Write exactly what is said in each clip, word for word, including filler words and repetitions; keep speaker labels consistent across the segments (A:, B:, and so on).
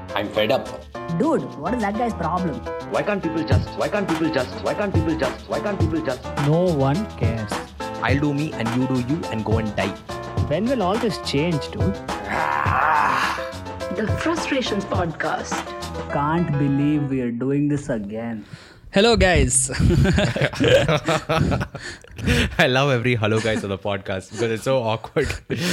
A: I'm fed up.
B: Dude, what is that guy's problem?
A: Why can't people just? Why can't people just? Why can't people just? Why can't people just?
B: No one cares.
C: I'll do me and you do you and go and die.
B: When will all this change, dude?
D: The Frustrations Podcast.
B: Can't believe we are doing this again.
E: Hello guys.
C: I love every hello guys on the podcast because it's so awkward.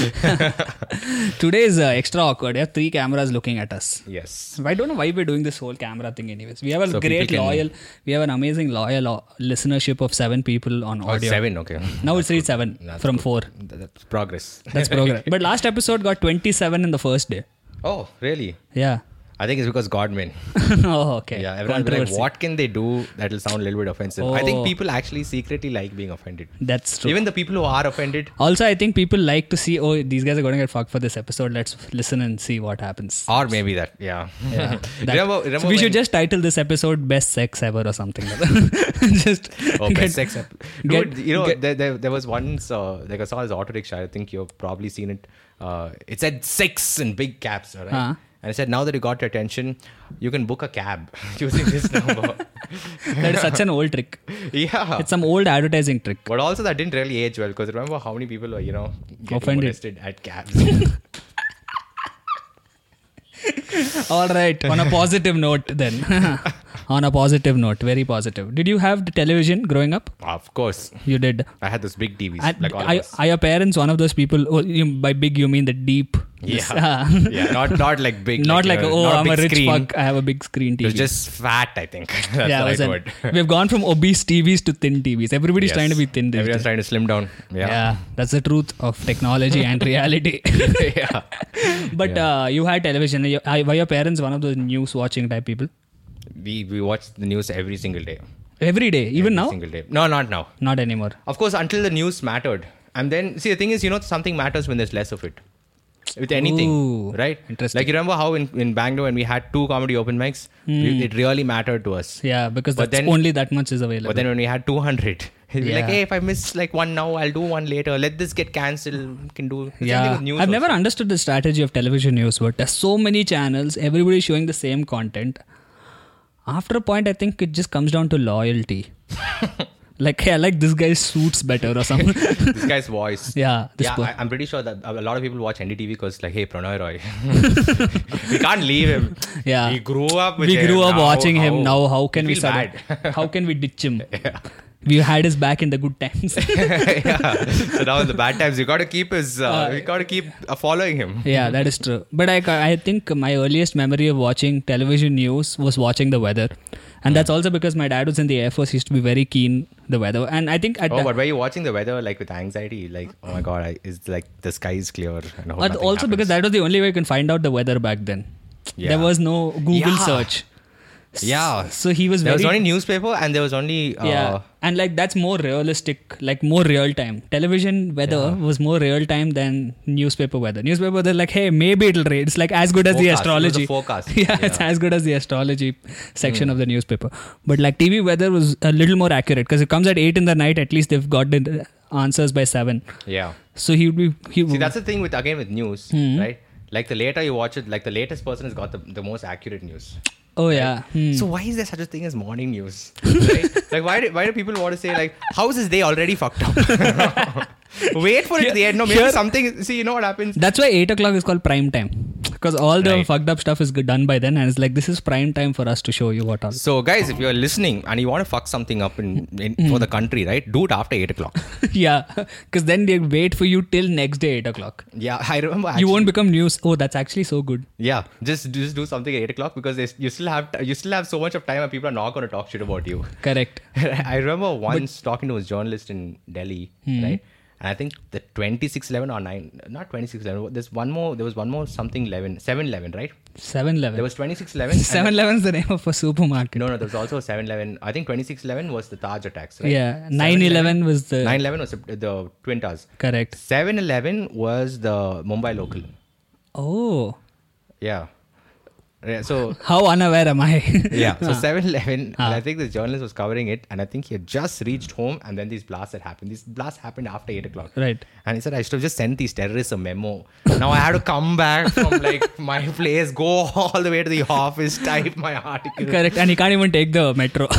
E: Today is uh, extra awkward. We have three cameras looking at us.
C: Yes.
E: I don't know why we're doing this whole camera thing anyways. We have a
C: So
E: great
C: people can-
E: loyal, we have an amazing loyal uh, listenership of seven people on
C: Oh,
E: audio.
C: seven, okay.
E: Now it's reached seven
C: That's
E: from
C: good.
E: four.
C: Th- That's progress.
E: That's progress. But last episode got twenty-seven in the first day.
C: Oh, really?
E: Yeah.
C: I think it's because Godman.
E: Oh, okay.
C: Yeah, everyone's like,
E: Controversy.
C: what can they do that'll sound a little bit offensive? I
E: Oh.
C: think people actually secretly like being offended.
E: That's true.
C: Even the people who are offended.
E: Also, I think people like to see, oh, these guys are going to get fucked for this episode. Let's listen and see what happens.
C: Or maybe that, yeah.
E: Yeah. That-
C: remember, remember
E: so we
C: when-
E: should just title this episode Best Sex Ever or something like that. Just
C: Oh,
E: get-
C: best sex ep- Dude,
E: get-
C: you know,
E: get-
C: there, there, there was once, uh, like I saw this auto rickshaw, I think you've probably seen it. Uh, it said sex in big caps, all right?
E: Huh.
C: And it said, now that you got your attention, you can book a cab using this number.
E: That is such an old trick.
C: Yeah.
E: It's some old advertising trick.
C: But also that didn't really age well because remember how many people were, you know, getting
E: Offended.
C: molested at cabs.
E: All right. On a positive note, then. On a positive note, very positive. Did you have the television growing up?
C: Of course.
E: You did.
C: I had those big T Vs,
E: And
C: like all of
E: are,
C: us.
E: are your parents one of those people? Oh, you, by big, you mean the deep? this-
C: Yeah. yeah, not not like big.
E: Not like,
C: you know,
E: oh,
C: not
E: I'm a
C: big
E: rich
C: screen.
E: fuck. I have a big screen
C: It
E: T V.
C: was just fat, I think. That's
E: yeah,
C: the
E: it was
C: right
E: an-
C: word.
E: we've gone from obese T Vs to thin T Vs. Everybody's
C: Yes.
E: trying to be thin. these
C: Everyone's
E: days.
C: trying to slim down.
E: Yeah.
C: Yeah.
E: That's the truth of technology and reality.
C: yeah.
E: But
C: Yeah.
E: uh, you had television. You- I- Were your parents one of those news watching type people?
C: We we watch the news every single day.
E: Every day, even
C: Every
E: now?
C: Single day. No, not now.
E: Not anymore.
C: Of course, until the news mattered. And then, see, the thing is, you know, something matters when there's less of it. With anything,
E: Ooh,
C: right?
E: interesting.
C: Like, you remember how in, in Bangalore, when we had two comedy open mics, we, it really mattered to us.
E: Yeah, because
C: But
E: that's
C: then-
E: only that much is available.
C: But then when we had two hundred, it'd be like,
E: Yeah.
C: hey, if I miss like one now, I'll do one later. Let this get cancelled. We can do. the same thing
E: yeah,
C: with news
E: I've never
C: also.
E: understood the strategy of television news. But there's so many channels, everybody showing the same content. After a point, I think it just comes down to loyalty. Like, hey, I like this guy's suits better or something.
C: This guy's voice.
E: yeah, this
C: Yeah,
E: po-
C: I, I'm pretty sure that a lot of people watch N D T V because, like, hey, Pranay Roy. we can't leave him.
E: Yeah.
C: We grew up with
E: we
C: him.
E: grew up
C: Now
E: watching
C: how-
E: him. Now, how can we,
C: feel
E: sort
C: bad.
E: of- how can we ditch him? We had his back in the good times.
C: yeah. So now in the bad times, you got to keep his. Uh,
E: Uh,
C: you got to keep uh, following him.
E: Yeah, that is true. But I, I think my earliest memory of watching television news was watching the weather. And that's also because my dad was in the Air Force. He used to be very keen the weather. And I think at
C: Oh,
E: that-
C: but were you watching the weather like with anxiety? Like, oh my god, I, is like the sky is clear. And
E: but also because that was the only way you can find out the weather back then.
C: Yeah.
E: There was no Google
C: Yeah.
E: search.
C: Yeah.
E: So he was
C: There
E: very...
C: was only newspaper and there was only. Uh,
E: yeah. And like that's more realistic, like more real time. Television weather was more real time than newspaper weather. Newspaper, they're like, hey, maybe it'll rain. It's like as good as the
C: Forecast. It was a
E: astrology.
C: forecast.
E: yeah, it's
C: Yeah.
E: as good as the astrology section of the newspaper. But like T V weather was a little more accurate because it comes at eight in the night. At least they've got the answers by seven.
C: Yeah.
E: So he would be. He
C: See, that's the thing with again with news,
E: Hmm.
C: right? Like the later you watch it, like the latest person has got the, the most accurate news.
E: oh yeah. Hmm.
C: So why is there such a thing as morning news? Right? Like why do, why do people want to say like how is his day already fucked up? Wait for it to the end. No, maybe
E: Here-
C: something. See, you know what happens?
E: That's why eight o'clock is called prime time. Because all the
C: Right.
E: fucked up stuff is good- done by then. And it's like, this is prime time for us to show you what all.
C: So guys, if you're listening and you want to fuck something up in, in
E: Hmm.
C: for the country, right? Do it after eight o'clock.
E: yeah. Because then they wait for you till next day, eight o'clock.
C: Yeah, I remember.
E: You
C: actually-
E: won't become news. Oh, that's actually so good.
C: Yeah, just just do something at eight o'clock because there's- you still have you still have so much of time and people are not going to talk shit about you.
E: Correct.
C: I remember once talking to a journalist in Delhi,
E: Hmm.
C: right? And I think the twenty-six eleven or nine, not twenty-six eleven. There's one more. There was one more something eleven, seven eleven, right?
E: seven eleven.
C: There was twenty-six eleven.
E: seven eleven is the name of a supermarket.
C: No, no, there was also seven eleven. I think twenty-six eleven was the Taj attacks, right?
E: Yeah. nine eleven was the.
C: nine eleven was the, the Twin Towers.
E: Correct.
C: seven eleven was the Mumbai local.
E: Oh.
C: Yeah. Yeah, so
E: How unaware am I?
C: yeah, so
E: Ah.
C: seven eleven,
E: Ah.
C: and I think the journalist was covering it, and I think he had just reached home, and then these blasts had happened. These blasts happened after eight o'clock.
E: Right.
C: And he said, I should have just sent these terrorists a memo. Now I had to come back from like my place, go all the way to the office, type my article.
E: Correct. And he can't even take the metro.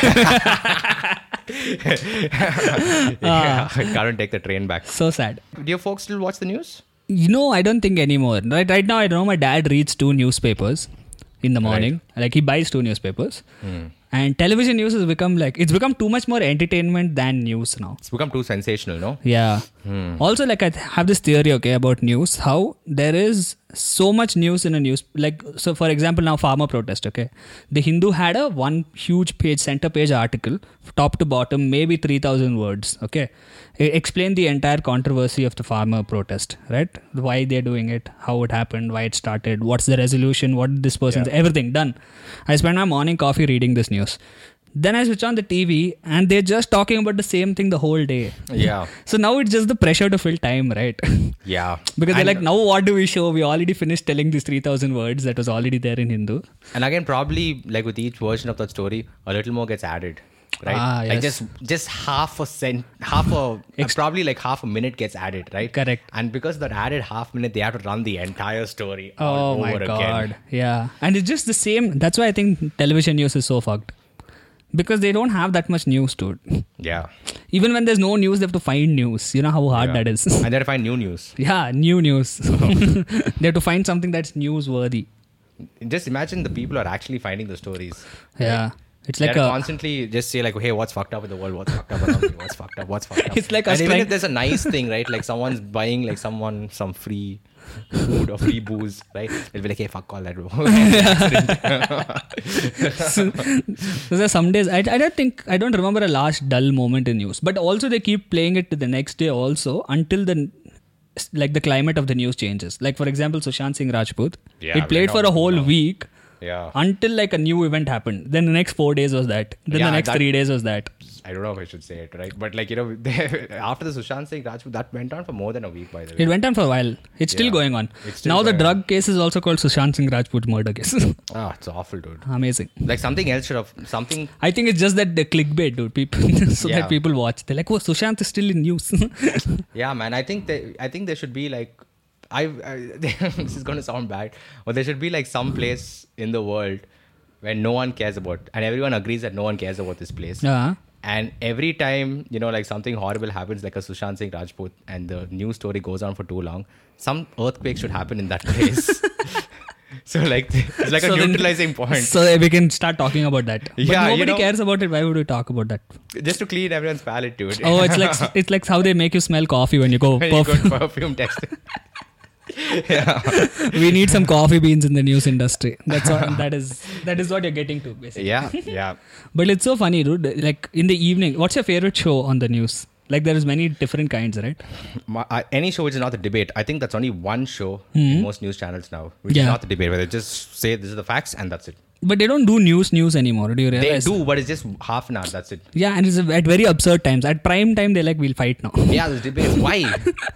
C: yeah, I can't take the train back.
E: So sad.
C: Do your folks still watch the news?
E: You know, I don't think anymore. Right, right now, I know my dad reads two newspapers in the morning. Like he buys two newspapers.
C: Hmm.
E: And television news has become like, it's become too much more entertainment than news now.
C: It's become too sensational, no?
E: Yeah.
C: Hmm.
E: Also, like I th- have this theory, okay, about news, how there is so much news in a news. Like, so for example, now farmer protest, okay. The Hindu had a one huge page, center page article, top to bottom, maybe three thousand words, okay. It explained the entire controversy of the farmer protest, right? Why they're doing it, how it happened, why it started, what's the resolution, what this person's,
C: Yeah.
E: everything done. I spent my morning coffee reading this news. Then I switch on the T V and they're just talking about the same thing the whole day.
C: Yeah.
E: So now it's just the pressure to fill time, right?
C: Yeah.
E: Because they're
C: And-
E: like, now what do we show? We already finished telling these three thousand words that was already there in Hindu.
C: And again, probably like with each version of that story, a little more gets added, right?
E: Ah,
C: Like
E: yes.
C: just just half a cent, half a uh,
E: Ex-
C: probably like half a minute gets added, right?
E: Correct.
C: And because that added half minute, they have to run the entire story
E: Oh
C: all
E: my
C: over
E: god.
C: again.
E: Yeah. And it's just the same. That's why I think television news is so fucked. Because they don't have that much news, dude.
C: Yeah.
E: Even when there's no news, they have to find news. You know how hard
C: Yeah.
E: that is.
C: And they have to find new news.
E: Yeah, new news. They have to find something that's newsworthy.
C: Just imagine the people are actually finding the stories.
E: Yeah. It's
C: They
E: like
C: have to
E: a.
C: constantly just say like, hey, what's fucked up in the world? What's fucked up around me? What's fucked up? What's fucked up?
E: It's like
C: and
E: us
C: even
E: trying-
C: if there's a nice thing, right? Like someone's buying like someone some free food or free booze, right? They'll be like, hey, fuck all that.
E: So there are some days I, I don't think I don't remember a last dull moment in news, but also they keep playing it to the next day also until the like the climate of the news changes. Like for example, Sushant Singh Rajput,
C: Yeah,
E: it played
C: we
E: for
C: know,
E: a whole
C: we know.
E: week
C: Yeah.
E: until like a new event happened. Then the next four days was that. Then
C: Yeah,
E: the next
C: that-
E: three days was that.
C: I don't know if I should say it, right? But like, you know, they, after the Sushant Singh Rajput, that went on for more than a week, by the way.
E: It went on for a while. It's still
C: Yeah.
E: going on.
C: It's still
E: Now the
C: going
E: drug case is also called Sushant Singh Rajput murder case.
C: Ah, it's awful, dude.
E: Amazing.
C: Like something else should have, something,
E: I think it's just that the clickbait, dude. People so
C: Yeah.
E: that people watch. They're like, oh, Sushant is still in news.
C: yeah, man. I think they, I think there should be like, I, I this is going to sound bad, but there should be like some place in the world where no one cares about, and everyone agrees that no one cares about this place.
E: Yeah.
C: And every time, you know, like something horrible happens, like a Sushant Singh Rajput, and the news story goes on for too long, some earthquake should happen in that place. so, like, it's like
E: So
C: a
E: then-
C: neutralizing point.
E: So we can start talking about that. But
C: Yeah, you
E: nobody
C: know-
E: cares about it. Why would we talk about that?
C: Just to clean everyone's palate, dude.
E: Oh, it's like it's like how they make you smell coffee when you go.
C: When you
E: Perf-
C: go perfume testing. yeah.
E: we need some coffee beans in the news industry. That's what that is. That is what you're getting to, basically.
C: Yeah. Yeah.
E: But it's so funny, dude. Like in the evening, what's your favorite show on the news? Like there is many different kinds, right?
C: My, uh, any show which is not the debate, I think that's only one show in most news channels now, which
E: Yeah.
C: is not the debate, where they just say this is the facts and that's it.
E: But they don't do news news anymore. Do you
C: They
E: realize?
C: do, but it's just half an hour, that's it.
E: Yeah, and it's at very absurd times. At prime time, they're like, we'll fight now.
C: Yeah, there's debates. Why?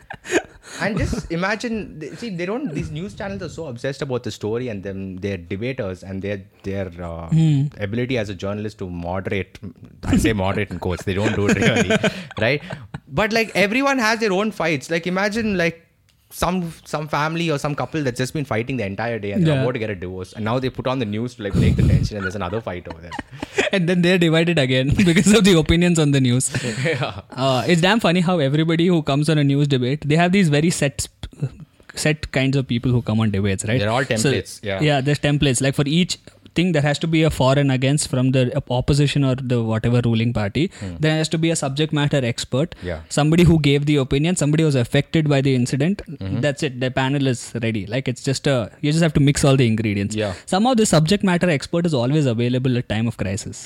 C: And just imagine, they- see, they don't. These news channels are so obsessed about the story and them, their debaters and their their uh,
E: Hmm.
C: ability as a journalist to moderate. I say moderate in quotes. They don't do it really, right? But like everyone has their own fights. Like imagine like some some family or some couple that's just been fighting the entire day and they're
E: Yeah.
C: about to get a divorce, and now they put on the news to like break the tension, and there's another fight over there.
E: And then they're divided again because of the opinions on the news.
C: yeah.
E: Uh, it's damn funny how everybody who comes on a news debate, they have these very set sp- set kinds of people who come on debates, right?
C: They're all
E: So-
C: templates, yeah.
E: Yeah, there's templates. Like for each thing, there has to be a for and against from the opposition or the whatever ruling party. There has to be a subject matter expert.
C: Yeah.
E: Somebody who gave the opinion, somebody who was affected by the incident.
C: Mm-hmm.
E: That's it. The panel is ready. Like it's just a, you just have to mix all the ingredients.
C: Yeah.
E: Somehow the subject matter expert is always available at time of crisis.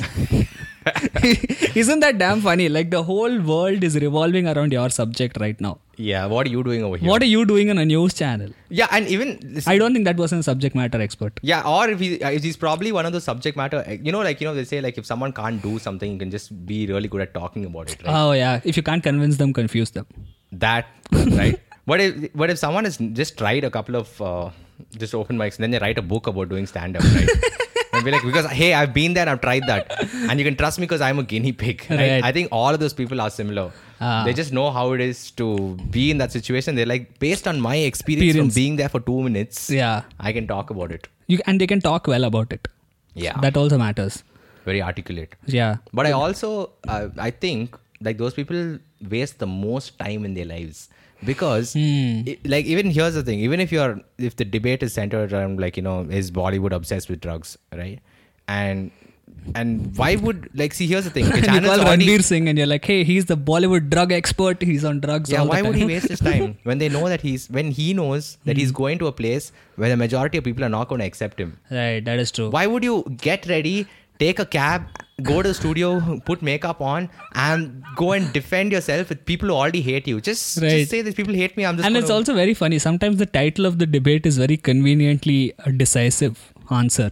E: Isn't that damn funny? Like the whole world is revolving around your subject right now.
C: Yeah. What are you doing over here?
E: What are you doing on a news channel?
C: Yeah, and even this,
E: I don't think that was a subject matter expert.
C: yeah, or if, he, if he's probably one of the subject matter, you know, like, you know, they say like if someone can't do something, you can just be really good at talking about it, right?
E: Oh yeah, if you can't convince them, confuse them.
C: that, right? But if, but if someone has just tried a couple of uh, just open mics, and then they write a book about doing stand-up, right? And be like, because hey, I've been there, and I've tried that, and you can trust me because I'm a guinea pig. Right?
E: Right.
C: I think all of those people are similar.
E: Ah.
C: They just know how it is to be in that situation. They're like, based on my experience,
E: Experience.
C: from being there for two minutes,
E: Yeah.
C: I can talk about it.
E: You, and they can talk well about it.
C: Yeah,
E: That also matters.
C: very articulate.
E: Yeah.
C: But I also, uh, I think, like those people waste the most time in their lives because, it, like, even here's the thing: even if you're, if the debate is centered around, like, you know, is Bollywood obsessed with drugs, right? And and why would, like, see, here's the thing: the
E: And you
C: channel's
E: call
C: already-
E: Ranveer Singh and you're like, hey, he's the Bollywood drug expert. He's on drugs
C: yeah,
E: all the
C: why
E: time.
C: would he waste his time when they know that he's when he knows that he's going to a place where the majority of people are not going to accept him?
E: Right, that is true.
C: Why would you get ready, take a cab, go to the studio, put makeup on, and go and defend yourself with people who already hate you? Just,
E: Right.
C: just say that people hate me. I'm just
E: And
C: gonna...
E: it's also very funny. Sometimes the title of the debate is very conveniently a decisive answer.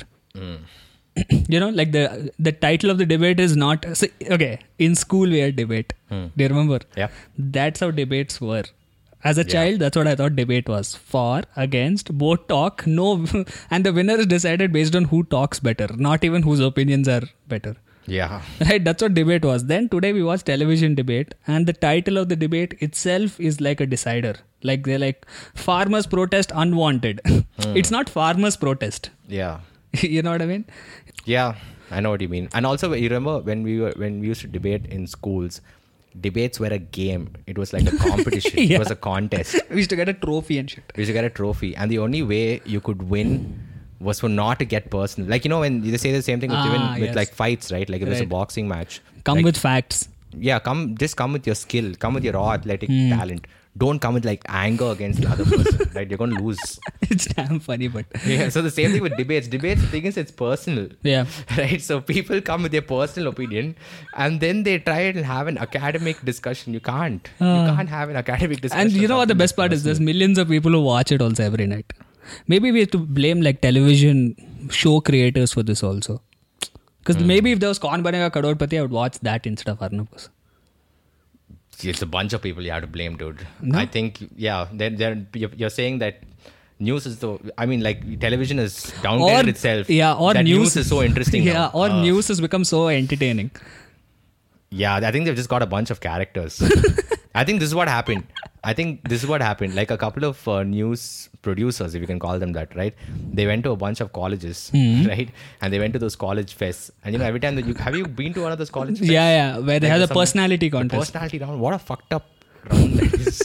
E: You know, like the the title of the debate is not... So, okay, in school we had debate. Do you remember?
C: Yeah.
E: That's how debates were. As a child, that's what I thought debate was. For, against, both talk, no... And the winner is decided based on who talks better, not even whose opinions are better.
C: Yeah.
E: Right, that's what debate was. Then today we watch television debate, and the title of the debate itself is like a decider. Like they're like, farmers protest unwanted. It's not farmers protest.
C: Yeah.
E: You know what I mean?
C: Yeah. I know what you mean. And also, you remember when we were when we used to debate in schools, debates were a game. It was like a competition.
E: Yeah.
C: It was a contest.
E: We used to get a trophy and shit.
C: You used to get a trophy, and the only way you could win was for not to get personal. Like, you know, when they say the same thing with
E: Ah,
C: even with
E: yes.
C: like fights, right? Like if it's a
E: Right.
C: boxing match.
E: Come
C: like,
E: with facts.
C: yeah, come just come with your skill, come with your raw athletic
E: Hmm.
C: talent. Don't come with like anger against the other person, right? You're gonna lose.
E: It's damn funny, but
C: Yeah. So the same thing with debates. Debates, the thing is, it's personal.
E: yeah.
C: Right, so people come with their personal opinion, and then they try and have an academic discussion. You can't. you
E: Ah.
C: can't have an academic discussion.
E: And you know what the
C: something
E: best
C: that's
E: part is? There's
C: personal.
E: millions of people who watch it also every night. Maybe we have to blame like television show creators for this also. Because
C: Hmm.
E: maybe if there was Kaun Banega Kadodpati, I would watch that instead of Arnab.
C: It's a bunch of people you have to blame, dude.
E: No?
C: I think, yeah, they're, they're, you're, you're saying that news is the. I mean, like television is downgraded itself.
E: Yeah, or
C: that
E: news,
C: news is so interesting.
E: Yeah,
C: now.
E: or
C: Uh,
E: news has become so entertaining.
C: Yeah, I think they've just got a bunch of characters. I think this is what happened. I think this is what happened. Like a couple of uh, news producers, if you can call them that, right? They went to a bunch of colleges,
E: Hmm.
C: right? And they went to those college fests. And you know, every time that you have you been to one of those college fests?
E: Yeah, yeah, where they
C: Like
E: have the
C: some-
E: personality
C: the
E: contest.
C: personality round. What a fucked up round that is.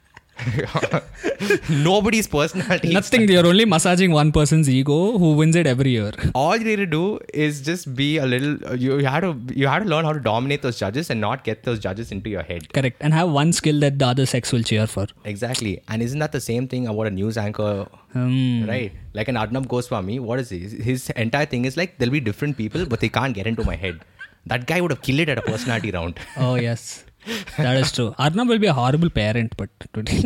C: Nobody's personality. is
E: Nothing, you're only massaging one person's ego who wins it every year.
C: all you need to do is just be a little. You, you have to you have to learn how to dominate those judges and not get those judges into your head.
E: Correct. And have one skill that the other sex will cheer for.
C: Exactly. And isn't that the same thing about a news anchor?
E: Hmm.
C: Right? Like an Arnab Goswami, what is he? His entire thing is like there'll be different people, but they can't get into my head. That guy would have killed it at a personality round.
E: Oh, yes. That is true. Arnab will be a horrible parent, but today.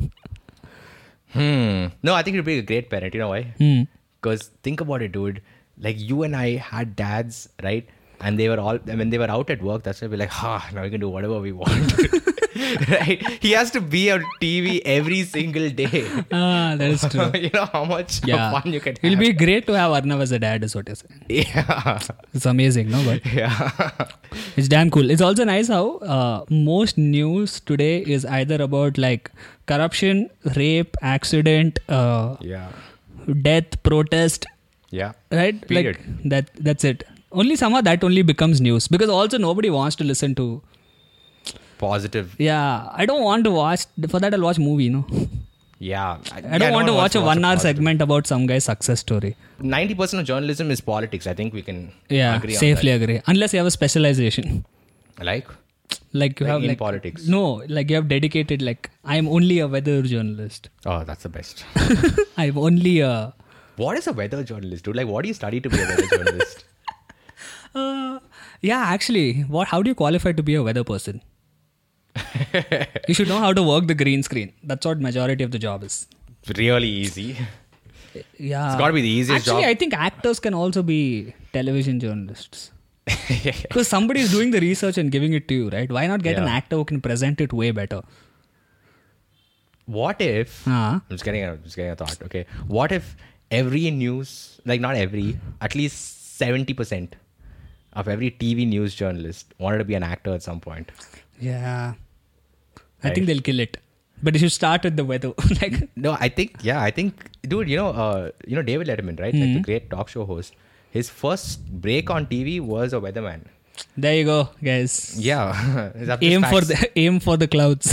C: Hmm. No, I think he'd be a great parent. You know why?
E: Hmm.
C: Because think about it, dude. Like you and I had dads, right? And they were all, when they were out at work, that's why we're like, ha, now we can do whatever we want. Right? He has to be on T V every single day.
E: Ah, that is true.
C: You know how much
E: Yeah.
C: fun you can
E: It'll
C: have.
E: be great to have Arnab as a dad, is what you're saying.
C: Yeah.
E: It's amazing, no? But
C: Yeah.
E: it's damn cool. It's also nice how uh, most news today is either about like corruption, rape, accident, uh,
C: Yeah.
E: death, protest,
C: Yeah.
E: right?
C: Period.
E: Like that. That's it. Only somehow that only becomes news because also nobody wants to listen to.
C: Positive.
E: Yeah, I don't want to watch. For that, I'll watch movie. No,
C: Yeah.
E: I don't want to watch a one-hour segment about some guy's success story.
C: ninety percent of journalism is politics. I think we can
E: Yeah,
C: agree
E: safely
C: on
E: agree. Unless you have a specialization.
C: that. Like?
E: Like you
C: Like
E: have
C: in
E: like
C: politics.
E: No, like you have dedicated. Like I'm only a weather journalist.
C: Oh, that's the best.
E: I'm only a.
C: What is a weather journalist, dude? Like, what do you study to be a weather journalist?
E: Uh, yeah, actually, what? How do you qualify to be a weather person? You should know how to work the green screen. That's what majority of the job is.
C: Really easy.
E: Yeah,
C: It's gotta be the easiest
E: Actually,
C: job.
E: I think actors can also be television journalists. Because somebody is doing the research and giving it to you, right? Why not get an
C: Yeah.
E: actor who can present it way better?
C: what if
E: Ah.
C: I'm just getting a, just getting a thought. Okay, what if every news, like not every, at least seventy percent of every T V news journalist wanted to be an actor at some point?
E: Yeah. I
C: Right.
E: think they'll kill it. But you should start with the weather. Like,
C: No, I think yeah, I think, dude, you know, uh, you know David Letterman, right? Like the great talk show host. His first break on T V was a weatherman.
E: there you go, guys.
C: Yeah, It's up to
E: Aim for
C: facts.
E: the aim for the clouds.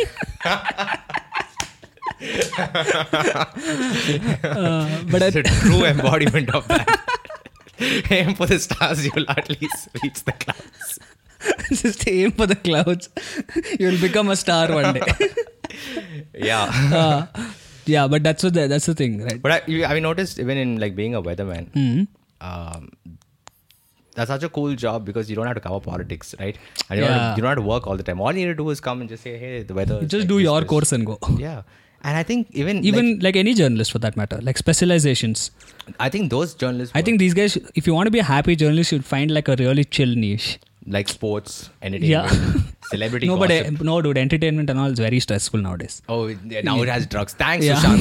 E: uh, but I,
C: It's a true embodiment of that. Aim for the stars, you'll at least reach the clouds.
E: just aim for the clouds. You'll become a star one day.
C: Yeah.
E: Uh, yeah, but that's what the, that's the thing, right?
C: But I, you, have you noticed, even in like being a weatherman,
E: Hmm.
C: um, that's such a cool job because you don't have to cover politics, right? And you, don't,
E: Yeah.
C: have to, you don't have to work all the time. All you need to do is come and just say, hey, the weather. is
E: Just
C: like
E: do
C: this,
E: your
C: this.
E: course and go.
C: Yeah. And I think even
E: Even
C: like,
E: like, any journalist for that matter, like specializations.
C: I think those journalists,
E: I think these guys, if you want to be a happy journalist, you should find like a really chill niche.
C: like sports, entertainment,
E: Yeah.
C: celebrity
E: No, but
C: gossip.
E: uh, no, dude, entertainment and all is very stressful nowadays.
C: Oh, yeah, now it has drugs. Thanks,
E: Yeah.
C: Sushant.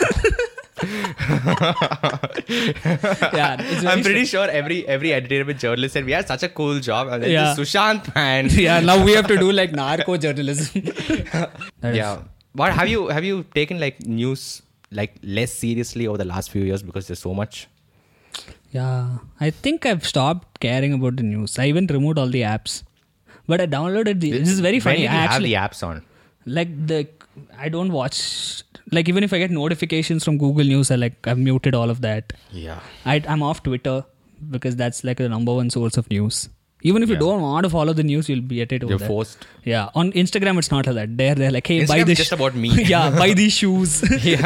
E: Yeah, it's very
C: I'm pretty sure every every entertainment journalist said we had such a cool job. And then
E: Yeah.
C: this Sushant, man.
E: Yeah, now we have to do like narco journalism. That is-
C: Yeah. But have you have you taken like news like less seriously over the last few years because there's so much?
E: Yeah, I think I've stopped caring about the news. I even removed all the apps, but I downloaded the. This is very
C: When
E: funny.
C: did you
E: I
C: have
E: actually
C: the apps on?
E: like the. I don't watch. Like even if I get notifications from Google News, I like I've muted all of that.
C: Yeah.
E: I I'm off Twitter because that's like the number one source of news. Even if you
C: Yeah.
E: don't want to follow the news, you'll be at it over
C: You're
E: there.
C: forced.
E: Yeah, on Instagram it's not like that. They're they're like, hey, buy
C: Instagram is
E: this.
C: just about me.
E: Yeah, buy these shoes.
C: Yeah.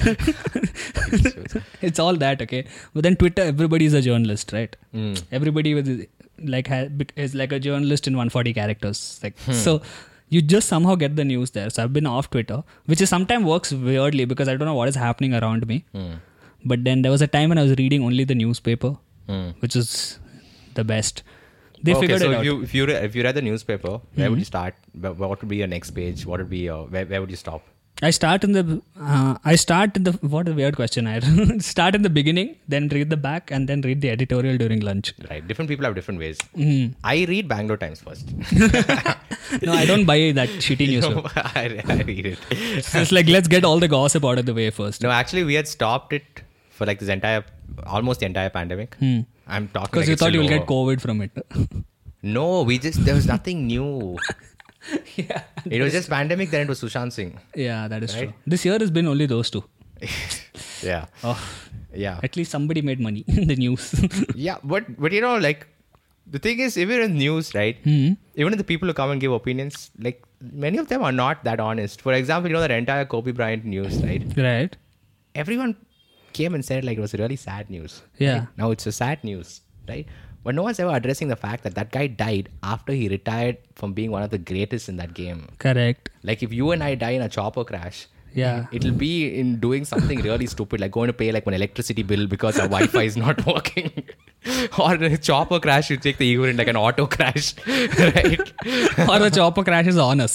E: It's all that, okay. But then Twitter, everybody is a journalist, right?
C: Mm.
E: Everybody with like ha- bec- is like a journalist in one hundred forty characters. Like
C: Hmm.
E: so, you just somehow get the news there. So I've been off Twitter, which is sometimes works weirdly because I don't know what is happening around me.
C: Mm.
E: But then there was a time when I was reading only the newspaper,
C: Mm.
E: which is the best. They
C: okay,
E: figured
C: so
E: it
C: if
E: out.
C: you if you re- if you read the newspaper, where would you start? Wh- What would be your next page? What would be your where, where would you stop?
E: I start in the uh, I start in the what a weird question. I start in the beginning, then read the back, and then read the editorial during lunch.
C: Right. Different people have different ways.
E: Mm.
C: I read Bangalore Times first.
E: No, I don't buy that shitty newspaper.
C: I, I read it.
E: So it's like let's get all the gossip out of the way first.
C: No, actually, we had stopped it for like this entire, almost the entire pandemic.
E: Hmm.
C: I'm talking
E: Because
C: like
E: you
C: it's
E: thought you
C: still
E: will get
C: over.
E: COVID from it.
C: No, we just there was nothing new.
E: Yeah.
C: It was just pandemic. Then it was Sushant Singh.
E: Yeah, that is
C: Right?
E: true. This year has been only those two.
C: Yeah,
E: Oh,
C: yeah,
E: at least somebody made money in the news.
C: yeah. But but you know, like the thing is, even in news, right?
E: Hmm.
C: Even the people who come and give opinions, like many of them are not that honest. For example, you know that entire Kobe Bryant news, right?
E: Right?
C: Everyone came and said like it was really sad news.
E: Yeah.
C: Right? Now it's a sad news, right? But no one's ever addressing the fact that that guy died after he retired from being one of the greatest in that game.
E: Correct.
C: Like if you and I die in a chopper crash,
E: Yeah.
C: it'll be in doing something really stupid, like going to pay like an electricity bill because our Wi-Fi is not working. Or a chopper crash, you take the equivalent like an auto crash, right?
E: Or the chopper crashes on us.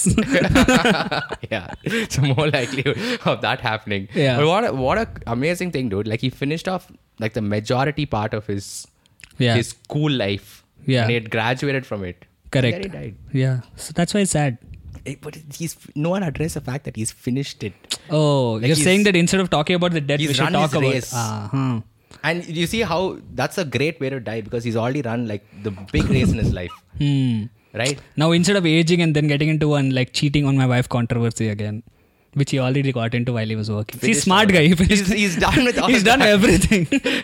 C: Yeah, it's more likelihood of that happening.
E: Yeah.
C: But what a, what a amazing thing, dude! Like he finished off like the majority part of his
E: Yeah.
C: his school life.
E: Yeah.
C: And he had graduated from it.
E: Correct.
C: And then he died.
E: Yeah. So that's why it's sad.
C: Eh, But he's no one addressed the fact that he's finished it.
E: Oh,
C: Like
E: you're
C: he's-
E: saying that instead of talking about the death,
C: he's
E: we should
C: run
E: talk
C: his
E: about.
C: race.
E: Uh-huh.
C: And you see how that's a great way to die because he's already run like the big race in his life,
E: Hmm.
C: right?
E: Now instead of aging and then getting into one like cheating on my wife controversy again, which he already got into while he was working. He's
C: Finished
E: smart
C: all
E: guy.
C: that.
E: He finished,
C: He's- he's done with all
E: He's done
C: that.
E: everything.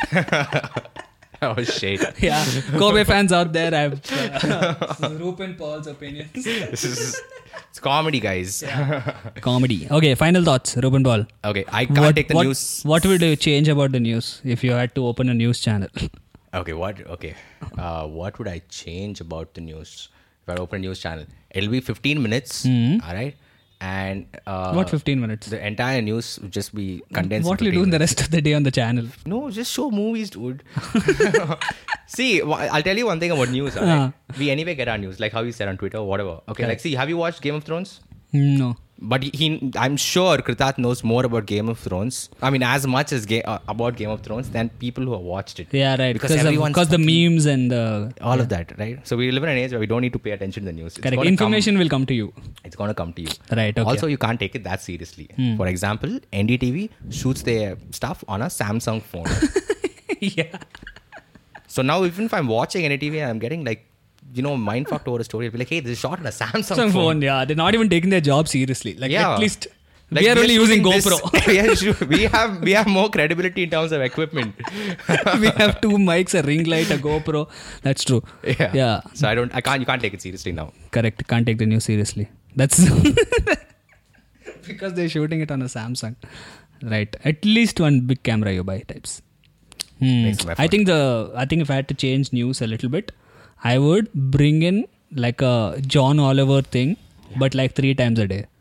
C: Oh shit!
E: Yeah, Kobe fans out there, I've uh, Rupin Paul's opinions.
C: This is it's comedy, guys.
E: Comedy. Okay, final thoughts, Rupin Paul.
C: Okay, I can't
E: What,
C: take the
E: what,
C: news.
E: what would you change about the news if you had to open a news channel?
C: Okay, what? Okay, uh, what would I change about the news if I open a news channel? It'll be fifteen minutes. All right, and uh,
E: What fifteen minutes?
C: The entire news would just be condensed.
E: What
C: in
E: will you do in the
C: fifteen
E: rest of the day on the channel?
C: minutes. No, just show movies, dude. See, wh- I'll tell you one thing about news. All right?
E: Uh.
C: We anyway get our news, like how you said on Twitter or whatever. Okay, like
E: Correct.
C: see, have you watched Game of Thrones?
E: No.
C: but he, I'm sure Kritat knows more about Game of Thrones. I mean, as much as ga- uh, about Game of Thrones than people who have watched it.
E: Yeah, right.
C: Because
E: Because
C: everyone's
E: the
C: fucking-
E: memes and the
C: all of that, right? So we live in an age where we don't need to pay attention to the news. It's
E: correct
C: gonna
E: information will come to you.
C: Come, it's going to come to you.
E: Right. Okay.
C: Also, you can't take it that seriously. For example, N D T V shoots their stuff on a Samsung phone.
E: yeah.
C: So now, even if I'm watching N D T V and I'm getting like, you know, mind fucked over a story, I'll be like, hey, this is shot on a Samsung
E: Some
C: phone.
E: phone. Yeah, they're not even taking their job seriously. Like
C: Yeah.
E: at least
C: Like,
E: we are only using
C: shooting this-
E: GoPro.
C: we, are shoo- we have we have more credibility in terms of equipment.
E: We have two mics, a ring light, a GoPro. That's true.
C: Yeah.
E: Yeah.
C: So I don't I can't you can't take it seriously now.
E: Correct. Can't take the news seriously. That's because they're shooting it on a Samsung. Right. At least one big camera you buy types. Hmm.
C: Makes some effort.
E: I think the I think if I had to change news a little bit, I would bring in like a John Oliver thing, but like three times a day.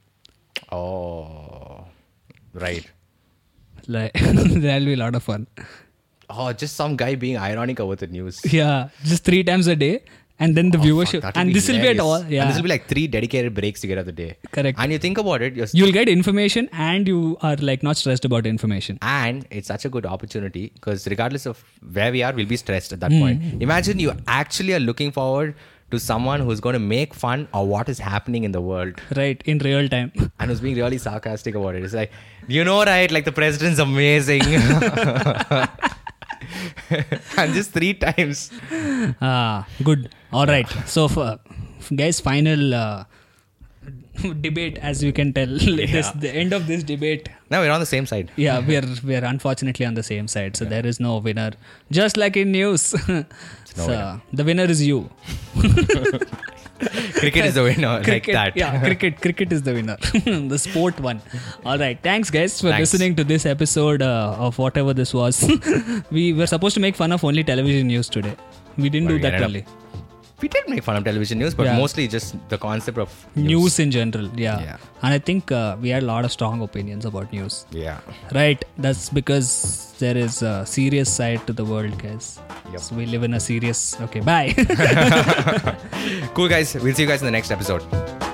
C: Oh, right.
E: Like that'll be a lot of fun.
C: Oh, just some guy being ironic over the news.
E: Yeah, just three times a day, and then the
C: Oh,
E: viewership,
C: fuck, that'll
E: and
C: be
E: this will be at
C: hilarious.
E: all. Yeah,
C: And this will be like three dedicated breaks you get of the day.
E: Correct.
C: And you think about it, you're
E: you'll get information, and you are like not stressed about information.
C: and it's such a good opportunity because regardless of where we are, we'll be stressed at that
E: Hmm.
C: point. Imagine you actually are looking forward to someone who's going to make fun of what is happening in the world
E: Right, in real time.
C: and who's being really sarcastic about it. It's like, you know, right? Like the president's amazing. And just three times.
E: Ah, good. All right. So, for, guys, final uh, debate, as you can tell, this, the end of this debate.
C: Now we're on the same side.
E: Yeah, we are we are unfortunately on the same side, so there is no winner. Just like in news, so
C: winner.
E: the winner is you.
C: Cricket is the winner, like
E: Cricket,
C: that.
E: yeah, cricket. Cricket is the winner. The sport won. All right. Thanks, guys, for
C: Thanks.
E: listening to this episode uh, of whatever this was. We were supposed to make fun of only television news today. We didn't
C: But
E: do
C: we
E: that
C: ended up-
E: only.
C: We did make fun of television news, but
E: Yeah.
C: mostly just the concept of
E: News,
C: news.
E: in general, yeah.
C: Yeah.
E: And I think uh, we had a lot of strong opinions about news.
C: Yeah.
E: Right. That's because there is a serious side to the world, guys.
C: Yep.
E: So we live in a serious. Okay, bye.
C: Cool, guys. We'll see you guys in the next episode.